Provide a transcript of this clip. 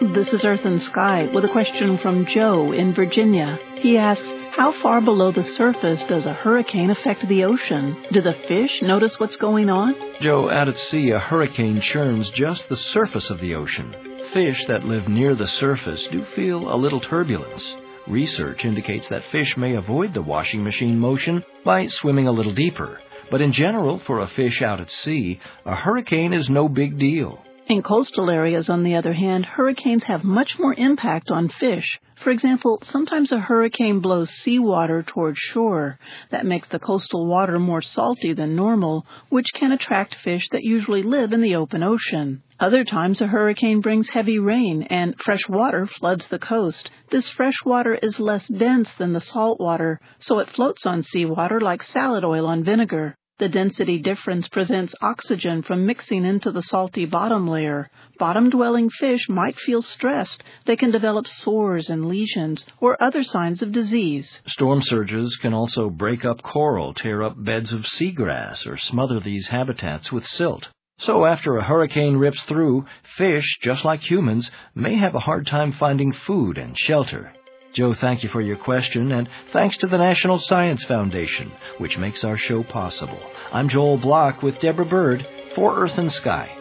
This is Earth and Sky with a question from Joe in Virginia. He asks, how far below the surface does a hurricane affect the ocean? Do the fish notice what's going on? Joe, out at sea, a hurricane churns just the surface of the ocean. Fish that live near the surface do feel a little turbulence. Research indicates that fish may avoid the washing machine motion by swimming a little deeper. But in general, for a fish out at sea, a hurricane is no big deal. In coastal areas, on the other hand, hurricanes have much more impact on fish. For example, sometimes a hurricane blows seawater toward shore. That makes the coastal water more salty than normal, which can attract fish that usually live in the open ocean. Other times, a hurricane brings heavy rain, and fresh water floods the coast. This fresh water is less dense than the salt water, so it floats on seawater like salad oil on vinegar. The density difference prevents oxygen from mixing into the salty bottom layer. Bottom-dwelling fish might feel stressed. They can develop sores and lesions or other signs of disease. Storm surges can also break up coral, tear up beds of seagrass, or smother these habitats with silt. So after a hurricane rips through, fish, just like humans, may have a hard time finding food and shelter. Joe, thank you for your question, and thanks to the National Science Foundation, which makes our show possible. I'm Joel Block with Deborah Bird for Earth and Sky.